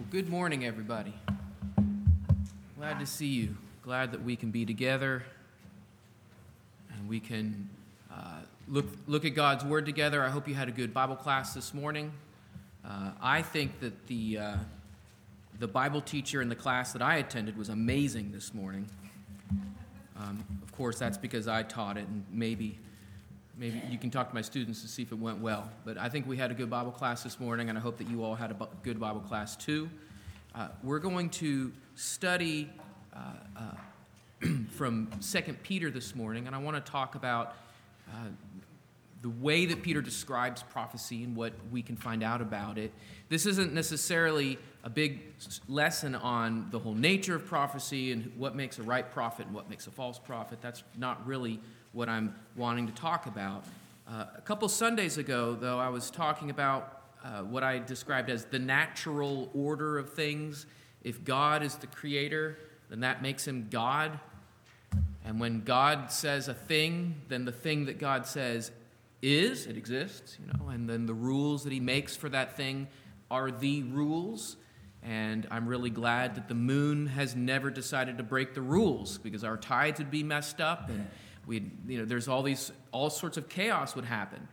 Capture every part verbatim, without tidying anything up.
Good morning, everybody. Glad to see you. Glad that we can be together and we can uh, look look at God's Word together. I hope you had a good Bible class this morning. Uh, I think that the uh, the Bible teacher in the class that I attended was amazing this morning. Um, of course, that's because I taught it, and maybe maybe you can talk to my students to see if it went well. But I think we had a good Bible class this morning, and I hope that you all had a good Bible class too. Uh, we're going to study uh, uh, from Second Peter this morning, and I want to talk about uh, the way that Peter describes prophecy and what we can find out about it. This isn't necessarily a big lesson on the whole nature of prophecy and what makes a right prophet and what makes a false prophet. That's not really what I'm wanting to talk about. Uh, a couple Sundays ago, though, I was talking about uh, what I described as the natural order of things. If God is the creator, then that makes him God. And when God says a thing, then the thing that God says is, it exists, you know, and then the rules that he makes for that thing are the rules. And I'm really glad that the moon has never decided to break the rules, because our tides would be messed up and we, you know, there's all these, all sorts of chaos would happen.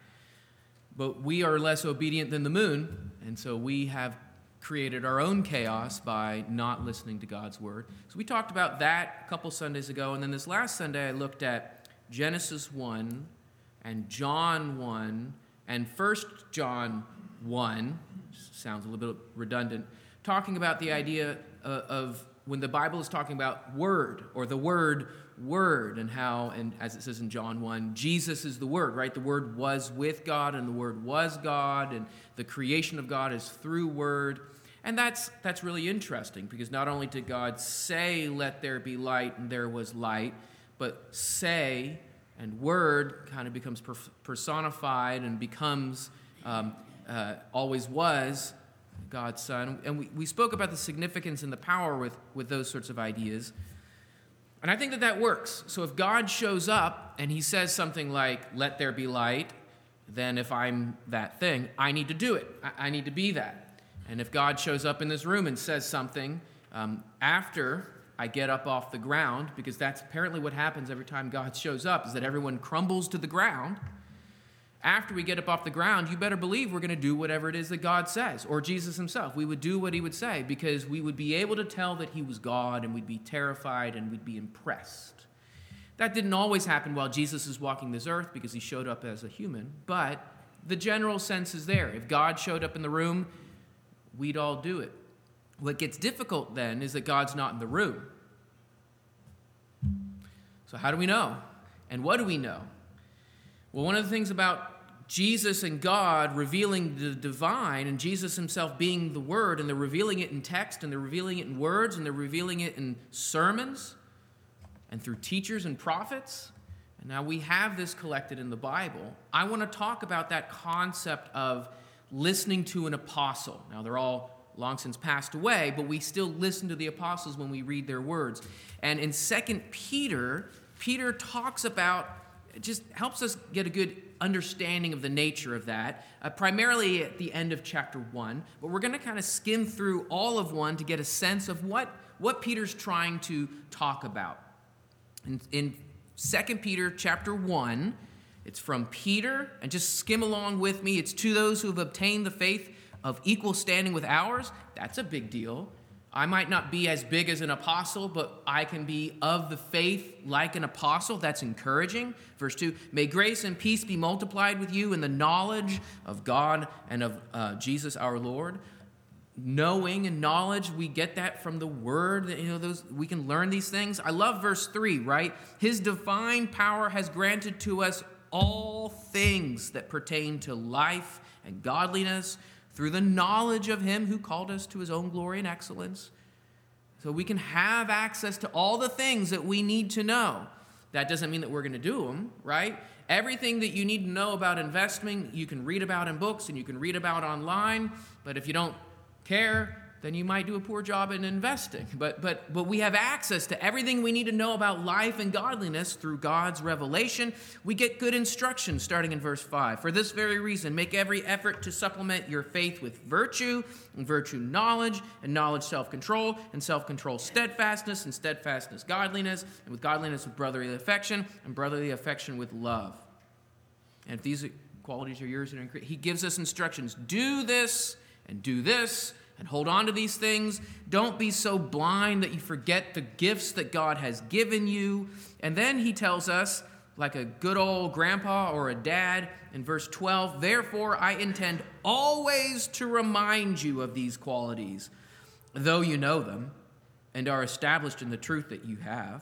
But we are less obedient than the moon, and so we have created our own chaos by not listening to God's word. So we talked about that a couple Sundays ago, and then this last Sunday I looked at Genesis one and John one and First John one, sounds a little bit redundant, talking about the idea of, of when the Bible is talking about word, or the word word, and how, and as it says in John one, Jesus is the word, right? The word was with God, and the word was God, and the creation of God is through word. And that's that's really interesting, because not only did God say, "Let there be light," and there was light, but say and word kind of becomes personified and becomes, um, uh, always was, God's Son. And we, we spoke about the significance and the power with, with those sorts of ideas. And I think that that works. So if God shows up and he says something like, "Let there be light," then if I'm that thing, I need to do it. I, I need to be that. And if God shows up in this room and says something um, after I get up off the ground, because that's apparently what happens every time God shows up, is that everyone crumbles to the ground. After we get up off the ground, you better believe we're going to do whatever it is that God says, or Jesus himself. We would do what he would say, because we would be able to tell that he was God, and we'd be terrified, and we'd be impressed. That didn't always happen while Jesus is walking this earth, because he showed up as a human, but the general sense is there. If God showed up in the room, we'd all do it. What gets difficult then is that God's not in the room. So how do we know? And what do we know? Well, one of the things about Jesus and God revealing the divine, and Jesus himself being the Word, and they're revealing it in text, and they're revealing it in words, and they're revealing it in sermons, and through teachers and prophets. And now we have this collected in the Bible. I want to talk about that concept of listening to an apostle. Now, they're all long since passed away, but we still listen to the apostles when we read their words. And in Second Peter, Peter talks about, it just helps us get a good understanding of the nature of that, uh, primarily at the end of chapter one. But we're going to kind of skim through all of one to get a sense of what, what Peter's trying to talk about. In, in Second Peter chapter one, it's from Peter, and just skim along with me. It's to those who have obtained the faith of equal standing with ours. That's a big deal. I might not be as big as an apostle, but I can be of the faith like an apostle. That's encouraging. Verse two, may grace and peace be multiplied with you in the knowledge of God and of uh, Jesus our Lord. Knowing and knowledge, we get that from the word. You know, those we can learn these things. I love verse three, right? His divine power has granted to us all things that pertain to life and godliness, through the knowledge of him who called us to his own glory and excellence. So we can have access to all the things that we need to know. That doesn't mean that we're going to do them, right? Everything that you need to know about investing, you can read about in books and you can read about online. But if you don't care, then you might do a poor job in investing. But, but, but we have access to everything we need to know about life and godliness through God's revelation. We get good instruction starting in verse five. For this very reason, make every effort to supplement your faith with virtue, and virtue knowledge, and knowledge self-control, and self-control steadfastness, and steadfastness godliness, and with godliness with brotherly affection, and brotherly affection with love. And if these qualities are yours and increase, he gives us instructions. Do this and do this, and hold on to these things. Don't be so blind that you forget the gifts that God has given you. And then he tells us, like a good old grandpa or a dad, in verse twelve, therefore I intend always to remind you of these qualities, though you know them and are established in the truth that you have.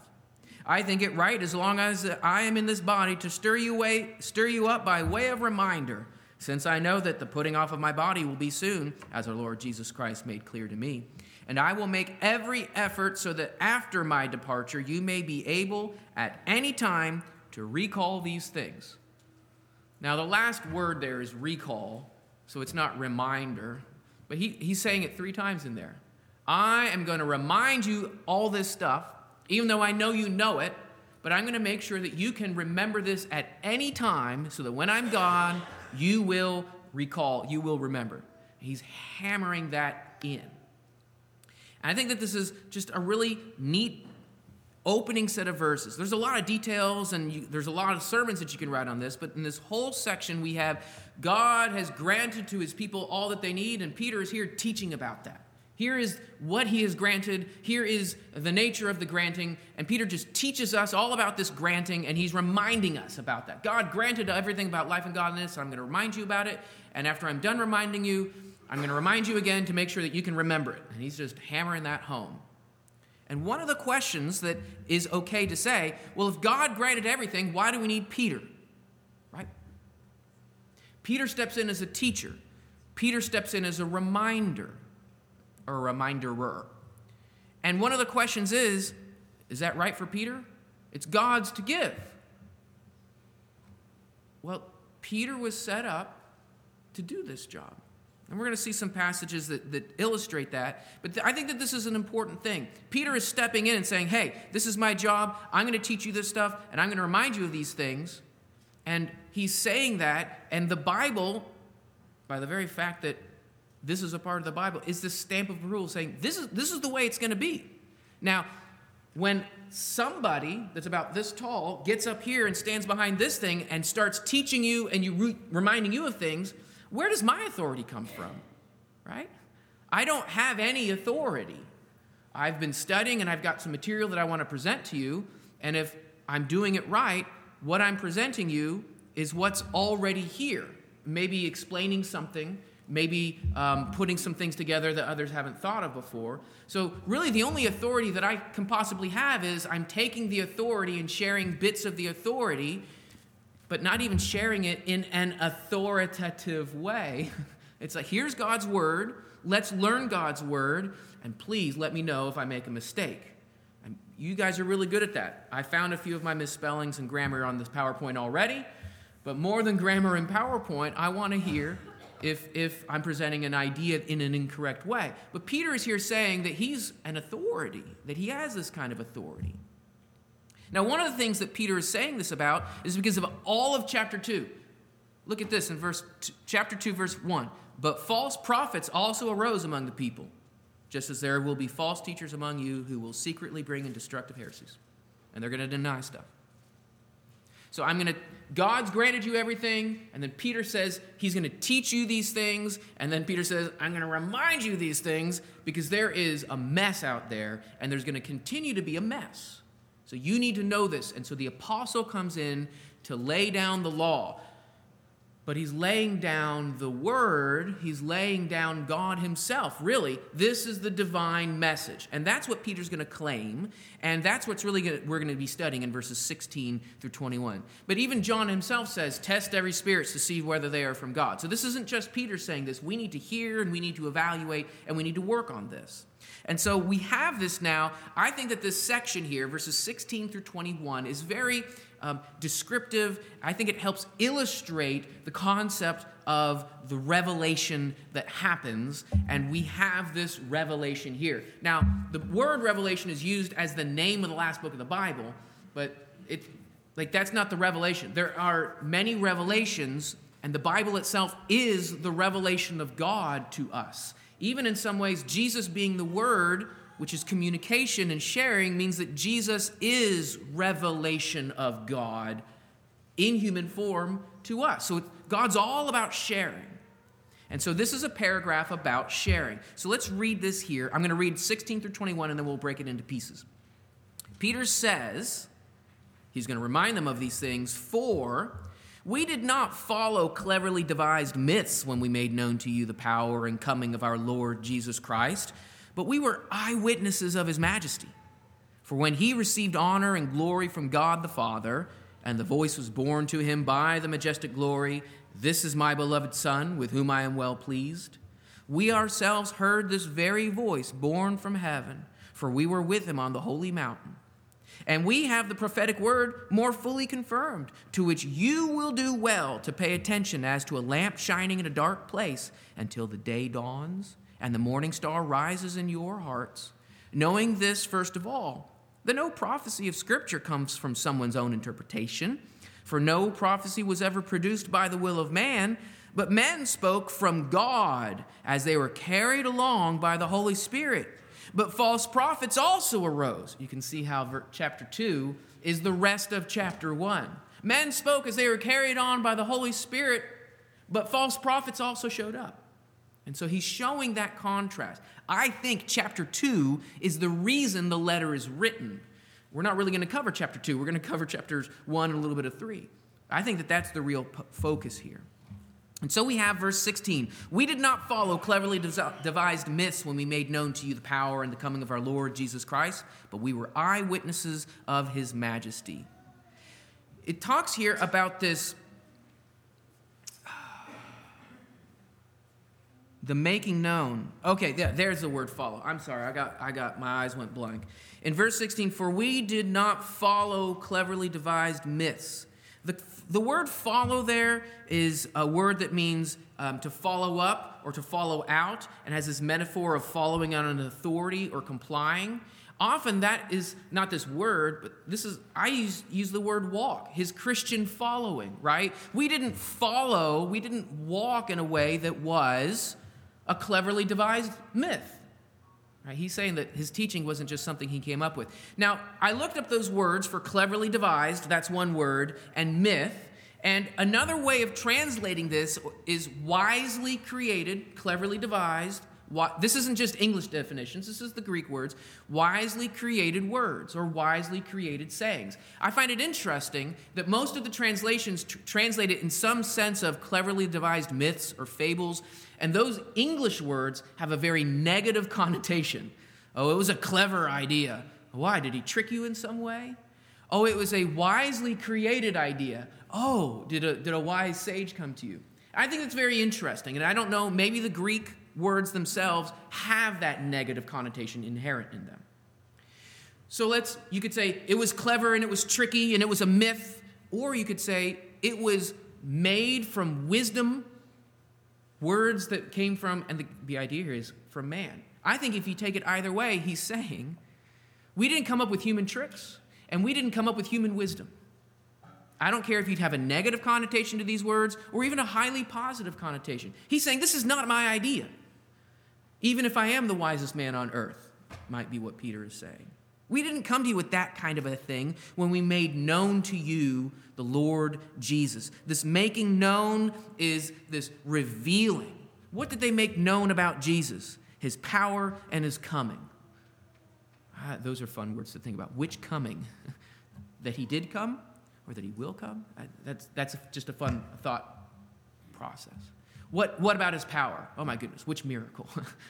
I think it right, as long as I am in this body, to stir you, way, stir you up by way of reminder, since I know that the putting off of my body will be soon, as our Lord Jesus Christ made clear to me. And I will make every effort so that after my departure you may be able at any time to recall these things. Now the last word there is recall, so it's not reminder, but he, he's saying it three times in there. I am going to remind you all this stuff, even though I know you know it, but I'm going to make sure that you can remember this at any time so that when I'm gone, you will recall, you will remember. He's hammering that in. And I think that this is just a really neat opening set of verses. There's a lot of details and you, there's a lot of sermons that you can write on this, but in this whole section we have God has granted to his people all that they need, and Peter is here teaching about that. Here is what he has granted. Here is the nature of the granting. And Peter just teaches us all about this granting, and he's reminding us about that. God granted everything about life and godliness. I'm going to remind you about it. And after I'm done reminding you, I'm going to remind you again to make sure that you can remember it. And he's just hammering that home. And one of the questions that is okay to say, well, if God granted everything, why do we need Peter? Right? Peter steps in as a teacher. Peter steps in as a reminder. Or a reminderer. And one of the questions is, is that right for Peter? It's God's to give. Well, Peter was set up to do this job. And we're going to see some passages that, that illustrate that. But th- I think that this is an important thing. Peter is stepping in and saying, hey, this is my job. I'm going to teach you this stuff, and I'm going to remind you of these things. And he's saying that, and the Bible, by the very fact that this is a part of the Bible, is this stamp of approval saying, this is, this is the way it's going to be. Now, when somebody that's about this tall gets up here and stands behind this thing and starts teaching you and you re- reminding you of things, where does my authority come from, right? I don't have any authority. I've been studying and I've got some material that I want to present to you, and if I'm doing it right, what I'm presenting you is what's already here. Maybe explaining something, maybe um, putting some things together that others haven't thought of before. So really the only authority that I can possibly have is I'm taking the authority and sharing bits of the authority, but not even sharing it in an authoritative way. It's like, here's God's word, let's learn God's word, and please let me know if I make a mistake. And you guys are really good at that. I found a few of my misspellings and grammar on this PowerPoint already, but more than grammar and PowerPoint, I want to hear if, if I'm presenting an idea in an incorrect way. But Peter is here saying that he's an authority, that he has this kind of authority. Now, one of the things that Peter is saying this about is because of all of chapter two. Look at this in verse two, chapter two, verse one. But false prophets also arose among the people, just as there will be false teachers among you who will secretly bring in destructive heresies. And they're going to deny stuff. So I'm going to, God's granted you everything, and then Peter says he's going to teach you these things, and then Peter says, I'm going to remind you these things because there is a mess out there, and there's going to continue to be a mess. So you need to know this. And so the apostle comes in to lay down the law. But he's laying down the word. He's laying down God himself. Really, this is the divine message. And that's what Peter's going to claim. And that's what's really gonna, we're going to be studying in verses sixteen through twenty-one. But even John himself says, test every spirit to see whether they are from God. So this isn't just Peter saying this. We need to hear and we need to evaluate and we need to work on this. And so we have this now. I think that this section here, verses sixteen through twenty-one, is very um, descriptive. I think it helps illustrate the concept of the revelation that happens, and we have this revelation here. Now, the word revelation is used as the name of the last book of the Bible, but it, like that's not the revelation. There are many revelations, and the Bible itself is the revelation of God to us. Even in some ways, Jesus being the Word, which is communication and sharing, means that Jesus is revelation of God in human form to us. So God's all about sharing. And so this is a paragraph about sharing. So let's read this here. I'm going to read sixteen through twenty-one, and then we'll break it into pieces. Peter says, he's going to remind them of these things, for we did not follow cleverly devised myths when we made known to you the power and coming of our Lord Jesus Christ, but we were eyewitnesses of his majesty. For when he received honor and glory from God the Father, and the voice was borne to him by the majestic glory, "This is my beloved Son, with whom I am well pleased," we ourselves heard this very voice borne from heaven, for we were with him on the holy mountain. And we have the prophetic word more fully confirmed, to which you will do well to pay attention as to a lamp shining in a dark place until the day dawns and the morning star rises in your hearts. Knowing this, first of all, that no prophecy of Scripture comes from someone's own interpretation, for no prophecy was ever produced by the will of man, but men spoke from God as they were carried along by the Holy Spirit. But false prophets also arose. You can see how chapter two is the rest of chapter one. Men spoke as they were carried on by the Holy Spirit, but false prophets also showed up. And so he's showing that contrast. I think chapter two is the reason the letter is written. We're not really going to cover chapter two. We're going to cover chapters one and a little bit of three. I think that that's the real p- focus here. And so we have verse sixteen. We did not follow cleverly devised myths when we made known to you the power and the coming of our Lord Jesus Christ, but we were eyewitnesses of his majesty. It talks here about this, the making known. Okay, yeah, there's the word follow. I'm sorry, I got, I got, my eyes went blank. In verse sixteen, for we did not follow cleverly devised myths. The, the word follow there is a word that means um, to follow up or to follow out, and has this metaphor of following on an authority or complying. Often that is not this word, but this is, I use, use the word walk, his Christian following, right? We didn't follow, we didn't walk in a way that was a cleverly devised myth. Right? He's saying that his teaching wasn't just something he came up with. Now, I looked up those words for cleverly devised, that's one word, and myth. And another way of translating this is wisely created, cleverly devised. This isn't just English definitions, this is the Greek words. Wisely created words or wisely created sayings. I find it interesting that most of the translations tr- translate it in some sense of cleverly devised myths or fables. And those English words have a very negative connotation. Oh, it was a clever idea. Why? Did he trick you in some way? Oh, it was a wisely created idea. Oh, did a, did a wise sage come to you? I think it's very interesting. And I don't know, maybe the Greek words themselves have that negative connotation inherent in them. So let's, you could say it was clever and it was tricky and it was a myth. Or you could say it was made from wisdom, words that came from, and the, the idea here is from man. I think if you take it either way, he's saying, we didn't come up with human tricks, and we didn't come up with human wisdom. I don't care if you'd have a negative connotation to these words, or even a highly positive connotation. He's saying, this is not my idea. Even if I am the wisest man on earth, might be what Peter is saying. We didn't come to you with that kind of a thing when we made known to you the Lord Jesus. This making known is this revealing. What did they make known about Jesus? His power and his coming. Ah, those are fun words to think about. Which coming? That he did come or that he will come? That's, that's just a fun thought process. What, what about his power? Oh my goodness, which miracle?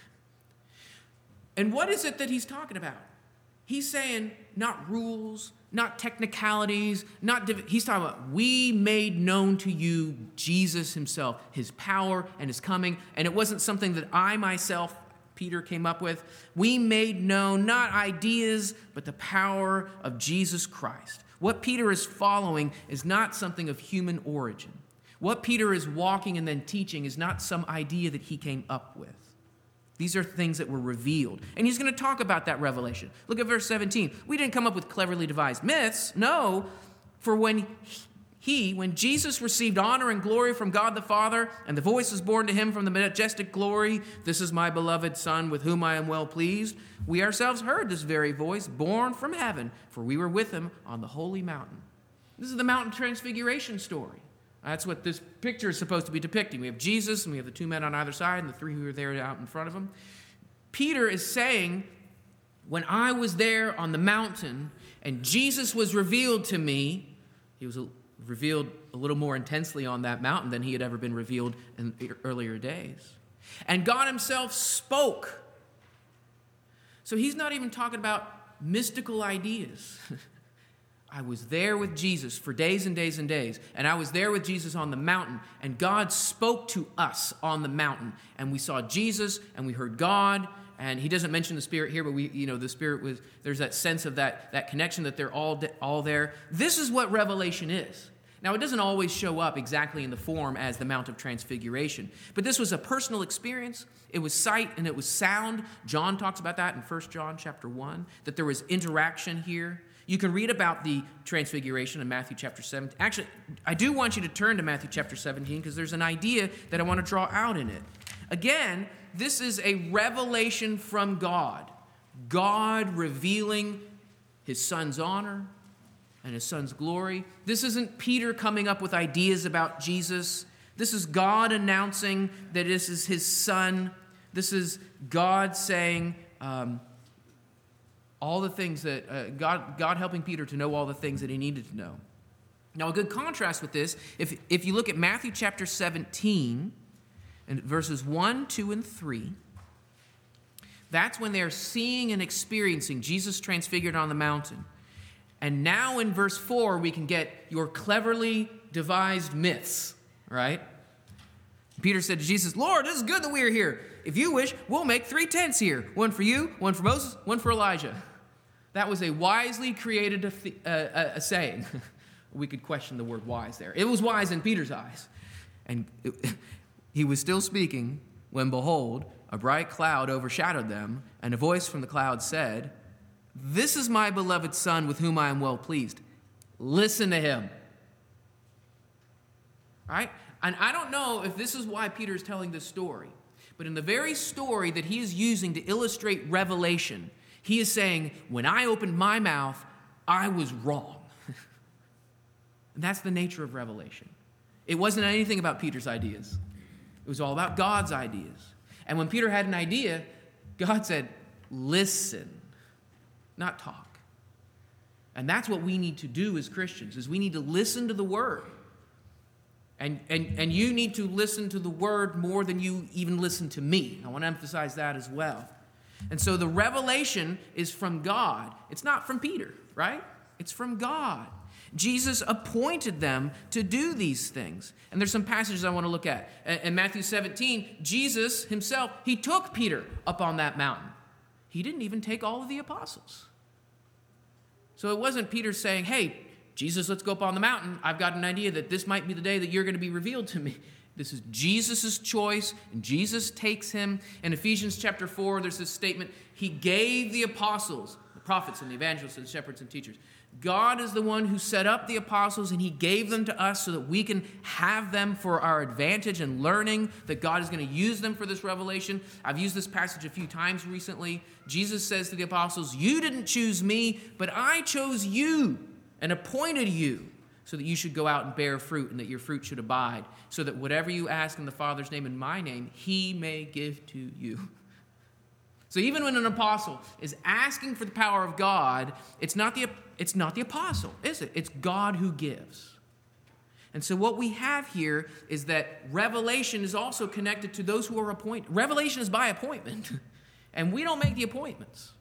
And what is it that he's talking about? He's saying not rules, not technicalities, not div- he's talking about we made known to you Jesus himself, his power and his coming. And it wasn't something that I myself, Peter, came up with. We made known not ideas, but the power of Jesus Christ. What Peter is following is not something of human origin. What Peter is walking and then teaching is not some idea that he came up with. These are things that were revealed. And he's going to talk about that revelation. Look at verse seventeen. We didn't come up with cleverly devised myths. No, for when he, when Jesus received honor and glory from God the Father, and the voice was borne to him from the majestic glory, "This is my beloved Son, with whom I am well pleased," we ourselves heard this very voice borne from heaven, for we were with him on the holy mountain. This is the mountain transfiguration story. That's what this picture is supposed to be depicting. We have Jesus, and we have the two men on either side, and the three who are there out in front of him. Peter is saying, when I was there on the mountain, and Jesus was revealed to me, he was revealed a little more intensely on that mountain than he had ever been revealed in earlier days. And God himself spoke. So he's not even talking about mystical ideas. I was there with Jesus for days and days and days, and I was there with Jesus on the mountain, and God spoke to us on the mountain, and we saw Jesus, and we heard God, and he doesn't mention the Spirit here, but we, you know, the Spirit was, there's that sense of that, that connection that they're all, all there. This is what revelation is. Now, it doesn't always show up exactly in the form as the Mount of Transfiguration, but this was a personal experience. It was sight and it was sound. John talks about that in First John chapter one, that there was interaction here. You can read about the transfiguration in Matthew chapter seventeen. Actually, I do want you to turn to Matthew chapter seventeen because there's an idea that I want to draw out in it. Again, this is a revelation from God. God revealing his Son's honor and his Son's glory. This isn't Peter coming up with ideas about Jesus. This is God announcing that this is his Son. This is God saying... Um, All the things that, uh, God, God helping Peter to know all the things that he needed to know. Now, a good contrast with this, if, if you look at Matthew chapter seventeen, and verses one, two, and three, that's when they're seeing and experiencing Jesus transfigured on the mountain. And now in verse four, we can get your cleverly devised myths, right? Peter said to Jesus, "Lord, it is good that we are here. If you wish, we'll make three tents here. One for you, one for Moses, one for Elijah." That was a wisely created a, a, a saying. We could question the word wise there. It was wise in Peter's eyes. And it, he was still speaking when, behold, a bright cloud overshadowed them, and a voice from the cloud said, "This is my beloved Son, with whom I am well pleased. Listen to him." All right? And I don't know if this is why Peter is telling this story, but in the very story that he is using to illustrate revelation, he is saying, when I opened my mouth, I was wrong. And that's the nature of revelation. It wasn't anything about Peter's ideas. It was all about God's ideas. And when Peter had an idea, God said, listen, not talk. And that's what we need to do as Christians, is we need to listen to the word. And, and, and you need to listen to the word more than you even listen to me. I want to emphasize that as well. And so the revelation is from God. It's not from Peter, right? It's from God. Jesus appointed them to do these things. And there's some passages I want to look at. In Matthew seventeen, Jesus himself, he took Peter up on that mountain. He didn't even take all of the apostles. So it wasn't Peter saying, "Hey, Jesus, let's go up on the mountain. I've got an idea that this might be the day that you're going to be revealed to me." This is Jesus' choice, and Jesus takes him. In Ephesians chapter four, there's this statement, he gave the apostles, the prophets and the evangelists and shepherds and teachers. God is the one who set up the apostles, and he gave them to us so that we can have them for our advantage and learning that God is going to use them for this revelation. I've used this passage a few times recently. Jesus says to the apostles, "You didn't choose me, but I chose you and appointed you so that you should go out and bear fruit and that your fruit should abide, so that whatever you ask in the Father's name and my name, he may give to you." So even when an apostle is asking for the power of God, it's not the, it's not the apostle, is it? It's God who gives. And so what we have here is that revelation is also connected to those who are appointed. Revelation is by appointment, and we don't make the appointments.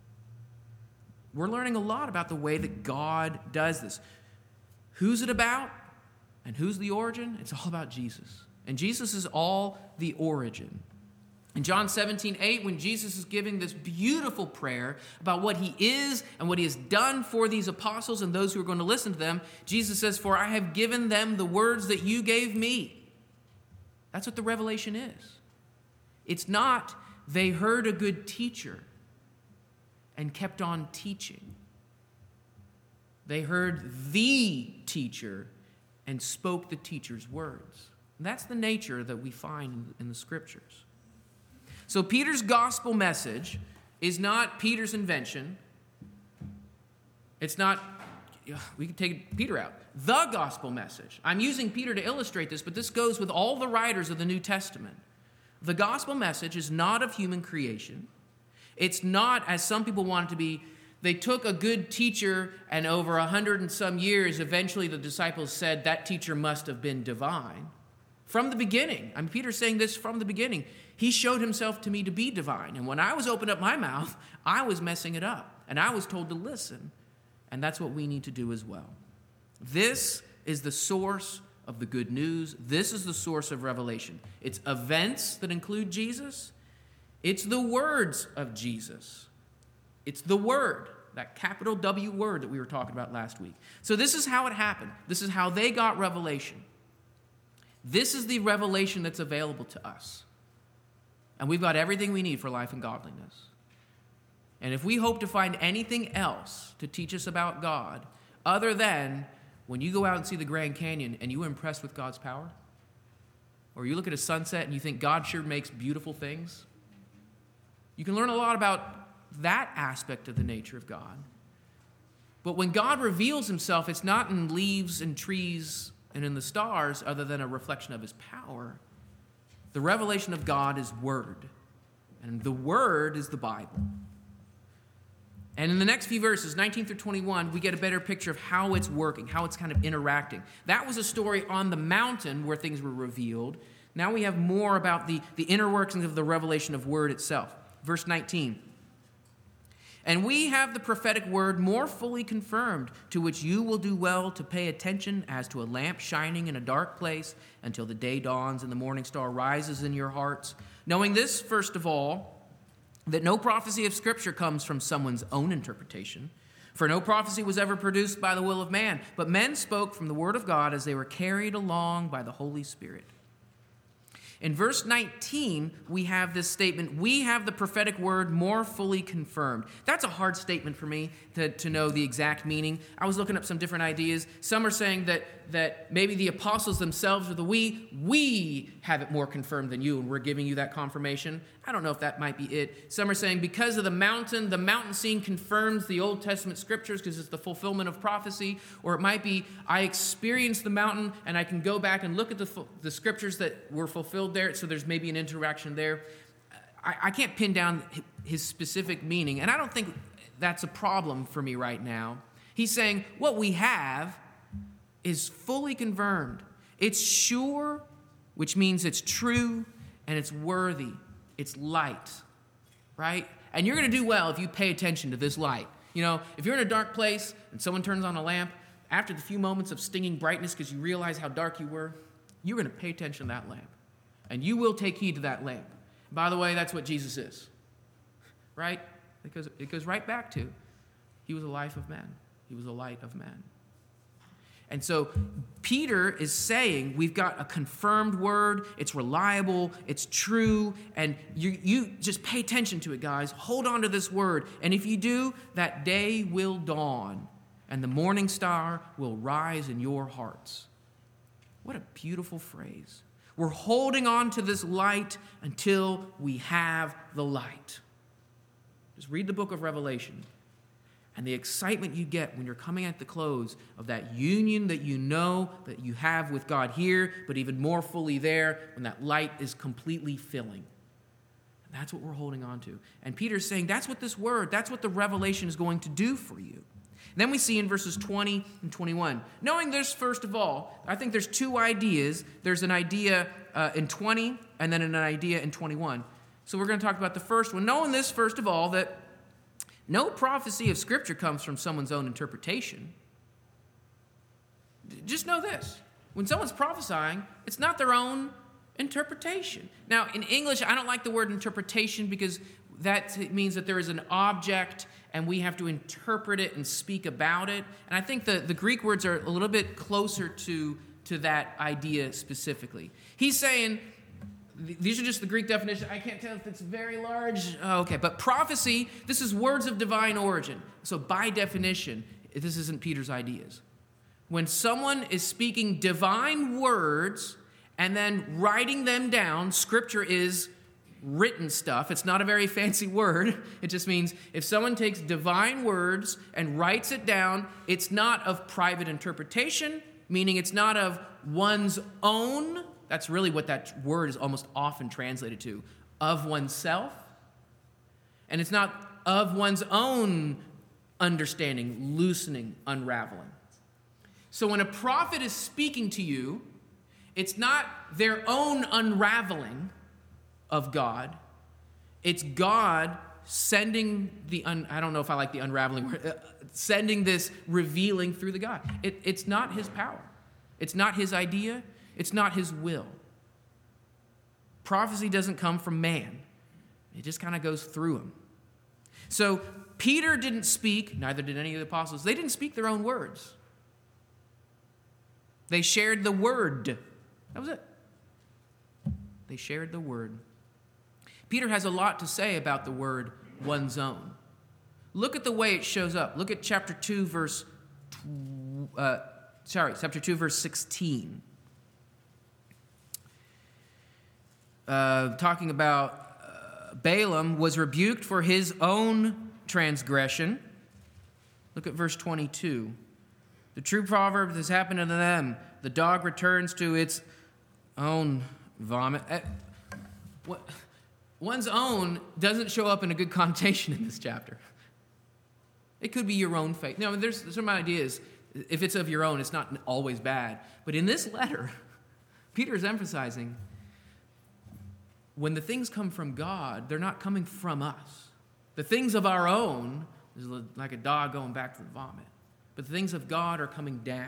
We're learning a lot about the way that God does this. Who's it about and who's the origin? It's all about Jesus. And Jesus is all the origin. In John seventeen eight, when Jesus is giving this beautiful prayer about what he is and what he has done for these apostles and those who are going to listen to them, Jesus says, "For I have given them the words that you gave me." That's what the revelation is. It's not they heard a good teacher and kept on teaching. They heard the teacher and spoke the teacher's words. And that's the nature that we find in the scriptures. So Peter's gospel message is not Peter's invention. It's not, we can take Peter out. The gospel message. I'm using Peter to illustrate this, but this goes with all the writers of the New Testament. The gospel message is not of human creation. It's not, as some people want it to be, they took a good teacher and over a hundred and some years, eventually the disciples said that teacher must have been divine. From the beginning, I mean, Peter's saying this from the beginning. He showed himself to me to be divine. And when I was opening up my mouth, I was messing it up. And I was told to listen. And that's what we need to do as well. This is the source of the good news. This is the source of revelation. It's events that include Jesus. It's the words of Jesus. It's the word, that capital W word that we were talking about last week. So this is how it happened. This is how they got revelation. This is the revelation that's available to us. And we've got everything we need for life and godliness. And if we hope to find anything else to teach us about God, other than when you go out and see the Grand Canyon and you're impressed with God's power, or you look at a sunset and you think God sure makes beautiful things, you can learn a lot about that aspect of the nature of God. But when God reveals himself, it's not in leaves and trees and in the stars, other than a reflection of his power. The revelation of God is word. And the word is the Bible. And in the next few verses, nineteen through twenty-one, we get a better picture of how it's working, how it's kind of interacting. That was a story on the mountain where things were revealed. Now we have more about the, the inner workings of the revelation of word itself. Verse nineteen. And we have the prophetic word more fully confirmed, to which you will do well to pay attention as to a lamp shining in a dark place until the day dawns and the morning star rises in your hearts. Knowing this, first of all, that no prophecy of Scripture comes from someone's own interpretation. For no prophecy was ever produced by the will of man, but men spoke from the word of God as they were carried along by the Holy Spirit. In verse nineteen, we have this statement, we have the prophetic word more fully confirmed. That's a hard statement for me to, to know the exact meaning. I was looking up some different ideas. Some are saying that, that maybe the apostles themselves are the we. We have it more confirmed than you, and we're giving you that confirmation. I don't know if that might be it. Some are saying because of the mountain, the mountain scene confirms the Old Testament scriptures because it's the fulfillment of prophecy. Or it might be I experienced the mountain and I can go back and look at the, the scriptures that were fulfilled there, so there's maybe an interaction there. I, I can't pin down his specific meaning, and I don't think that's a problem for me right now. He's saying what we have is fully confirmed. It's sure, which means it's true, and it's worthy. It's light, right? And you're going to do well if you pay attention to this light. You know, if you're in a dark place and someone turns on a lamp, after the few moments of stinging brightness because you realize how dark you were, you're going to pay attention to that lamp. And you will take heed to that lamp. By the way, that's what Jesus is, right? Because it goes right back to, he was a life of man. He was a light of man. And so Peter is saying we've got a confirmed word. It's reliable. It's true. And you, you just pay attention to it, guys. Hold on to this word. And if you do, that day will dawn and the morning star will rise in your hearts. What a beautiful phrase. We're holding on to this light until we have the light. Just read the book of Revelation. And the excitement you get when you're coming at the close of that union that you know that you have with God here, but even more fully there when that light is completely filling. And that's what we're holding on to. And Peter's saying that's what this word, that's what the revelation is going to do for you. And then we see in verses twenty and twenty-one. Knowing this, first of all, I think there's two ideas. There's an idea uh, in twenty and then an idea in twenty-one. So we're going to talk about the first one. Knowing this, first of all, that no prophecy of Scripture comes from someone's own interpretation. Just know this. When someone's prophesying, it's not their own Interpretation. Now, in English, I don't like the word interpretation because that means that there is an object and we have to interpret it and speak about it. And I think the, the Greek words are a little bit closer to, to that idea specifically. He's saying, these are just the Greek definition. I can't tell if it's very large. Oh, okay, but prophecy, this is words of divine origin. So by definition, this isn't Peter's ideas. When someone is speaking divine words and then writing them down, Scripture is written stuff. It's not a very fancy word. It just means if someone takes divine words and writes it down, it's not of private interpretation, meaning it's not of one's own. That's really what that word is almost often translated to, of oneself. And it's not of one's own understanding, loosening, unraveling. So when a prophet is speaking to you, it's not their own unraveling of God. It's God sending the, un, I don't know if I like the unraveling word, uh, sending this revealing through the God. It, it's not his power. It's not his idea. It's not his will. Prophecy doesn't come from man. It just kind of goes through him. So Peter didn't speak, neither did any of the apostles. They didn't speak their own words. They shared the word. That was it. They shared the word. Peter has a lot to say about the word one's own. Look at the way it shows up. Look at chapter two, verse, uh, sorry, chapter two, verse sixteen. Uh, talking about uh, Balaam was rebuked for his own transgression. Look at verse twenty-two. The true proverb has happened unto them. The dog returns to its own vomit. Uh, what? One's own doesn't show up in a good connotation in this chapter. It could be your own fate. No, there's some ideas. If it's of your own, it's not always bad. But in this letter, Peter is emphasizing when the things come from God, they're not coming from us. The things of our own is like a dog going back to the vomit. But the things of God are coming down.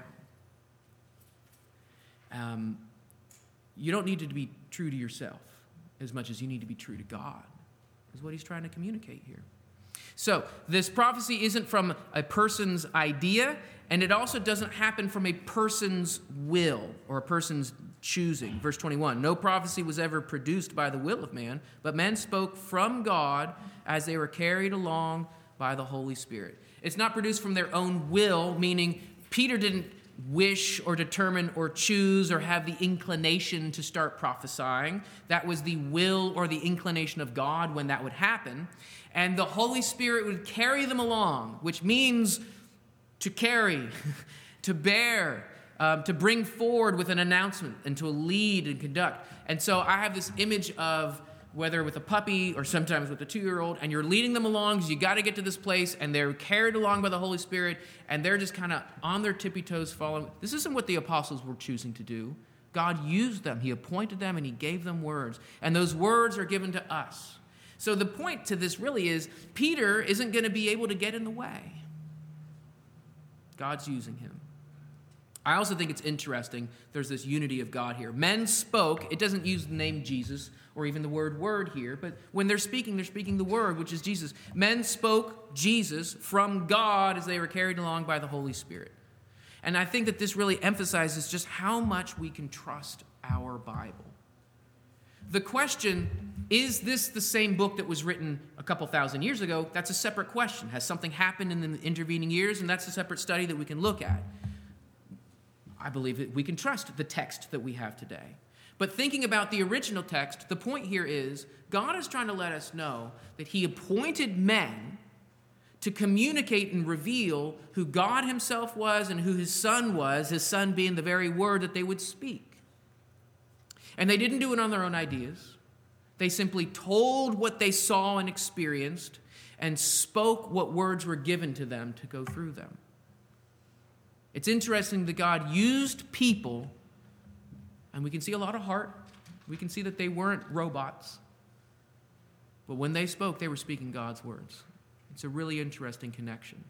Um, you don't need to be true to yourself as much as you need to be true to God, is what he's trying to communicate here. So this prophecy isn't from a person's idea, and it also doesn't happen from a person's will or a person's choosing. Verse twenty-one, no prophecy was ever produced by the will of man, but men spoke from God as they were carried along by the Holy Spirit. It's not produced from their own will, meaning Peter didn't wish or determine or choose or have the inclination to start prophesying. That was the will or the inclination of God when that would happen. And the Holy Spirit would carry them along, which means to carry, to bear, um, to bring forward with an announcement and to lead and conduct. And so I have this image of whether with a puppy or sometimes with a two-year-old, and you're leading them along because you got to get to this place, and they're carried along by the Holy Spirit, and they're just kind of on their tippy toes following. This isn't what the apostles were choosing to do. God used them. He appointed them, and he gave them words. And those words are given to us. So the point to this really is Peter isn't going to be able to get in the way. God's using him. I also think it's interesting, there's this unity of God here. Men spoke, it doesn't use the name Jesus or even the word word here, but when they're speaking, they're speaking the word, which is Jesus. Men spoke Jesus from God as they were carried along by the Holy Spirit. And I think that this really emphasizes just how much we can trust our Bible. The question, is this the same book that was written a couple thousand years ago? That's a separate question. Has something happened in the intervening years? And that's a separate study that we can look at. I believe that we can trust the text that we have today. But thinking about the original text, the point here is God is trying to let us know that he appointed men to communicate and reveal who God himself was and who his son was, his son being the very word that they would speak. And they didn't do it on their own ideas. They simply told what they saw and experienced and spoke what words were given to them to go through them. It's interesting that God used people, and we can see a lot of heart. We can see that they weren't robots. But when they spoke, they were speaking God's words. It's a really interesting connection.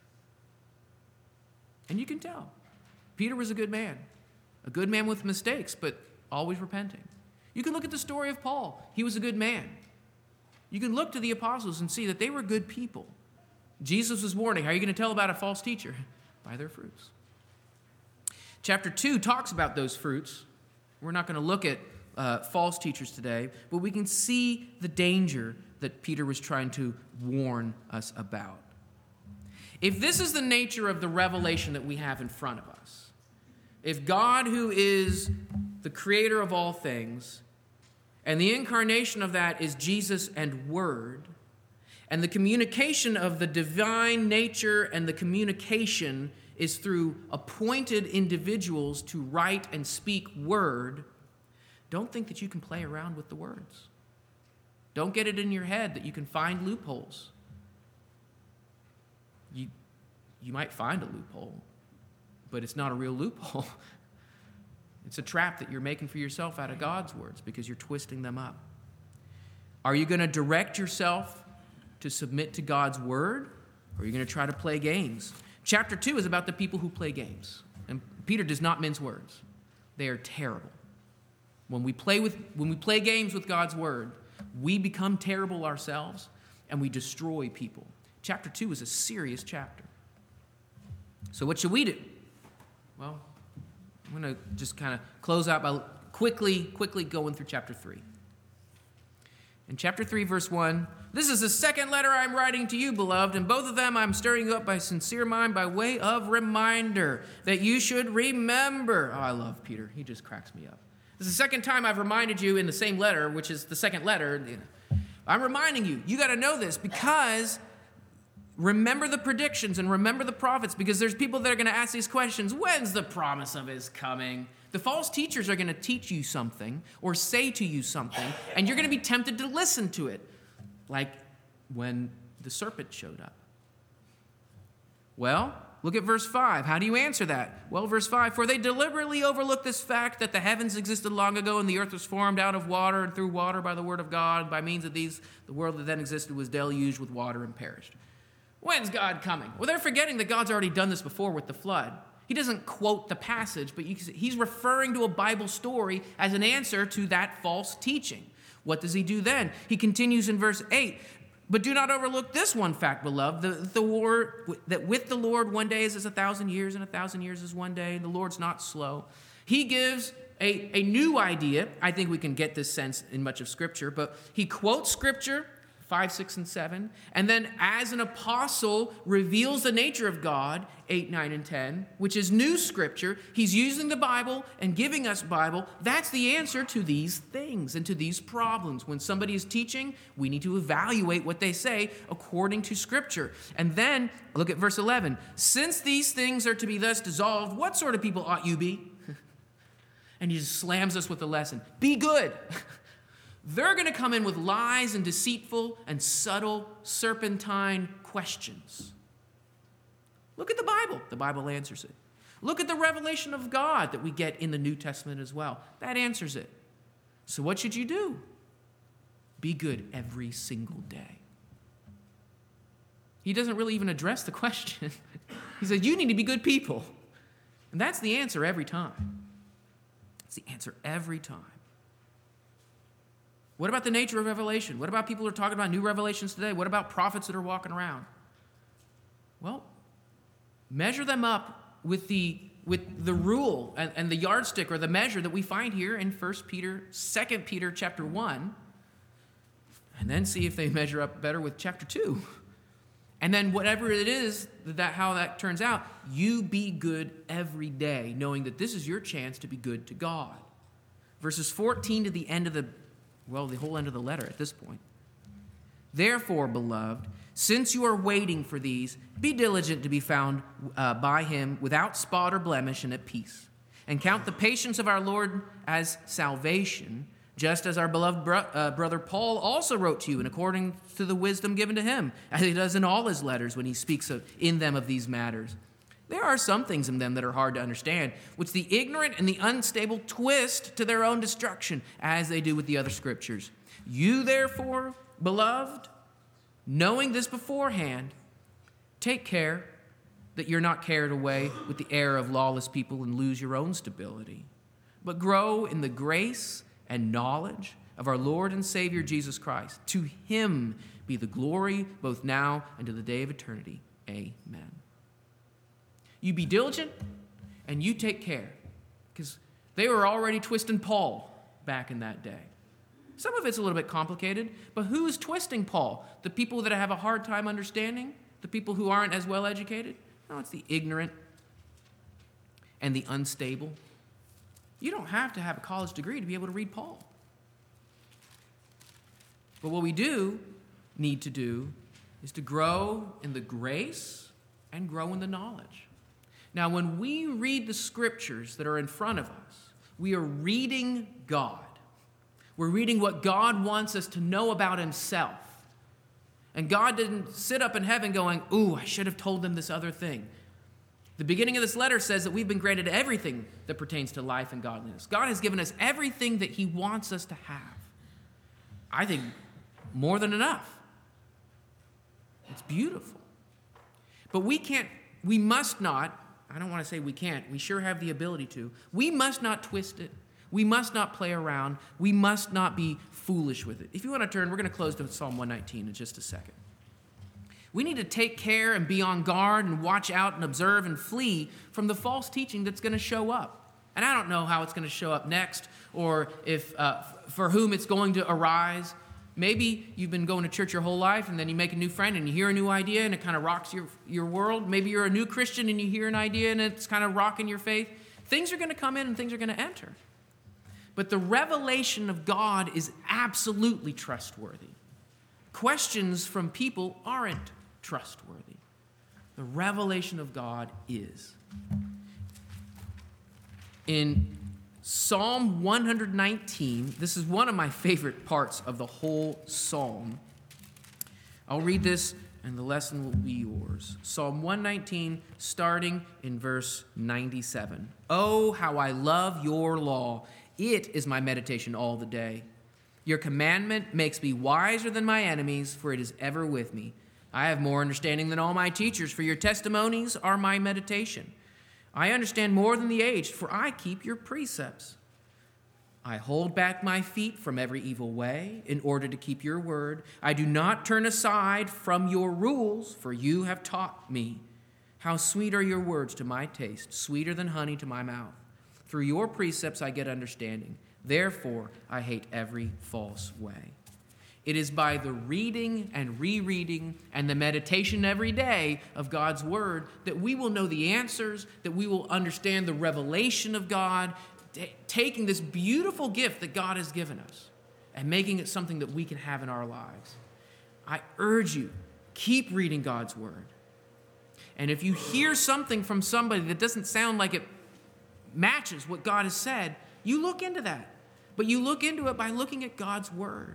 And you can tell. Peter was a good man. A good man with mistakes, but always repenting. You can look at the story of Paul. He was a good man. You can look to the apostles and see that they were good people. Jesus was warning, how are you going to tell about a false teacher? By their fruits. Chapter two talks about those fruits. We're not going to look at uh, false teachers today, but we can see the danger that Peter was trying to warn us about. If this is the nature of the revelation that we have in front of us, if God, who is the creator of all things, and the incarnation of that is Jesus and Word, and the communication of the divine nature and the communication is through appointed individuals to write and speak Word, don't think that you can play around with the words. Don't get it in your head that you can find loopholes. You, you might find a loophole, but it's not a real loophole. It's a trap that you're making for yourself out of God's words because you're twisting them up. Are you going to direct yourself to submit to God's word, or are you going to try to play games? Chapter two is about the people who play games. And Peter does not mince words. They are terrible. When we play with, when we play games with God's word, we become terrible ourselves and we destroy people. Chapter two is a serious chapter. So what should we do? Well, I'm going to just kind of close out by quickly, quickly going through chapter three. In chapter three, verse one, this is the second letter I'm writing to you, beloved, and both of them I'm stirring you up by sincere mind by way of reminder that you should remember. Oh, I love Peter. He just cracks me up. This is the second time I've reminded you in the same letter, which is the second letter. I'm reminding you, you got to know this because remember the predictions and remember the prophets, because there's people that are going to ask these questions. When's the promise of his coming? The false teachers are going to teach you something or say to you something, and you're going to be tempted to listen to it, like when the serpent showed up. Well, look at verse five. How do you answer that? Well, verse five, for they deliberately overlooked this fact that the heavens existed long ago and the earth was formed out of water and through water by the word of God. By means of these, the world that then existed was deluged with water and perished. When's God coming? Well, they're forgetting that God's already done this before with the flood. He doesn't quote the passage, but you can see he's referring to a Bible story as an answer to that false teaching. What does he do then? He continues in verse eight. But do not overlook this one fact, beloved, the, the war, that with the Lord one day is as a thousand years, and a thousand years is one day, and the Lord's not slow. He gives a, a new idea. I think we can get this sense in much of Scripture, but he quotes Scripture, five, six, and seven, and then as an apostle reveals the nature of God, eight, nine, and ten, which is new Scripture. He's using the Bible and giving us Bible. That's the answer to these things and to these problems. When somebody is teaching, we need to evaluate what they say according to Scripture. And then, look at verse eleven. Since these things are to be thus dissolved, what sort of people ought you be? And he just slams us with the lesson. Be good. They're going to come in with lies and deceitful and subtle serpentine questions. Look at the Bible. The Bible answers it. Look at the revelation of God that we get in the New Testament as well. That answers it. So what should you do? Be good every single day. He doesn't really even address the question. He says, you need to be good people. And that's the answer every time. It's the answer every time. What about the nature of revelation? What about people who are talking about new revelations today? What about prophets that are walking around? Well, measure them up with the with the rule and, and the yardstick or the measure that we find here in First Peter, Second Peter chapter one, and then see if they measure up better with chapter two. And then whatever it is, that how that turns out, you be good every day, knowing that this is your chance to be good to God. Verses fourteen to the end of the Well, the whole end of the letter at this point. Therefore, beloved, since you are waiting for these, be diligent to be found uh, by him without spot or blemish and at peace. And count the patience of our Lord as salvation, just as our beloved bro- uh, brother Paul also wrote to you, and according to the wisdom given to him, as he does in all his letters when he speaks of, in them of these matters. There are some things in them that are hard to understand, which the ignorant and the unstable twist to their own destruction, as they do with the other scriptures. You, therefore, beloved, knowing this beforehand, take care that you're not carried away with the error of lawless people and lose your own stability, but grow in the grace and knowledge of our Lord and Savior Jesus Christ. To him be the glory both now and to the day of eternity. Amen. You be diligent and you take care, because they were already twisting Paul back in that day. Some of it's a little bit complicated, but who is twisting Paul? The people that have a hard time understanding? The people who aren't as well educated? No, it's the ignorant and the unstable. You don't have to have a college degree to be able to read Paul. But what we do need to do is to grow in the grace and grow in the knowledge. Now, when we read the scriptures that are in front of us, we are reading God. We're reading what God wants us to know about himself. And God didn't sit up in heaven going, ooh, I should have told them this other thing. The beginning of this letter says that we've been granted everything that pertains to life and godliness. God has given us everything that he wants us to have. I think more than enough. It's beautiful. But we can't, we must not, I don't want to say we can't, we sure have the ability to. We must not twist it. We must not play around. We must not be foolish with it. If you want to turn, we're going to close to Psalm one nineteen in just a second. We need to take care and be on guard and watch out and observe and flee from the false teaching that's going to show up. And I don't know how it's going to show up next, or if uh, for whom it's going to arise. Maybe you've been going to church your whole life, and then you make a new friend and you hear a new idea and it kind of rocks your, your world. Maybe you're a new Christian and you hear an idea and it's kind of rocking your faith. Things are going to come in and things are going to enter. But the revelation of God is absolutely trustworthy. Questions from people aren't trustworthy. The revelation of God is. In Psalm one nineteen, this is one of my favorite parts of the whole psalm. I'll read this and the lesson will be yours. Psalm one nineteen, starting in verse ninety-seven. Oh, how I love your law. It is my meditation all the day. Your commandment makes me wiser than my enemies, for it is ever with me. I have more understanding than all my teachers, for your testimonies are my meditation. I understand more than the aged, for I keep your precepts. I hold back my feet from every evil way in order to keep your word. I do not turn aside from your rules, for you have taught me. How sweet are your words to my taste, sweeter than honey to my mouth. Through your precepts I get understanding. Therefore, I hate every false way. It is by the reading and rereading and the meditation every day of God's word that we will know the answers, that we will understand the revelation of God, t- taking this beautiful gift that God has given us and making it something that we can have in our lives. I urge you, keep reading God's word. And if you hear something from somebody that doesn't sound like it matches what God has said, you look into that. But you look into it by looking at God's word.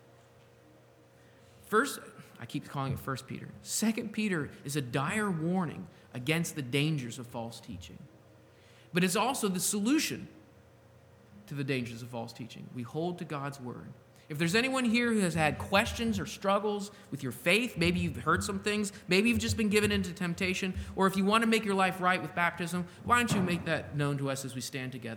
First, I keep calling it First Peter. Second Peter is a dire warning against the dangers of false teaching. But it's also the solution to the dangers of false teaching. We hold to God's word. If there's anyone here who has had questions or struggles with your faith, maybe you've heard some things, maybe you've just been given into temptation, or if you want to make your life right with baptism, why don't you make that known to us as we stand together?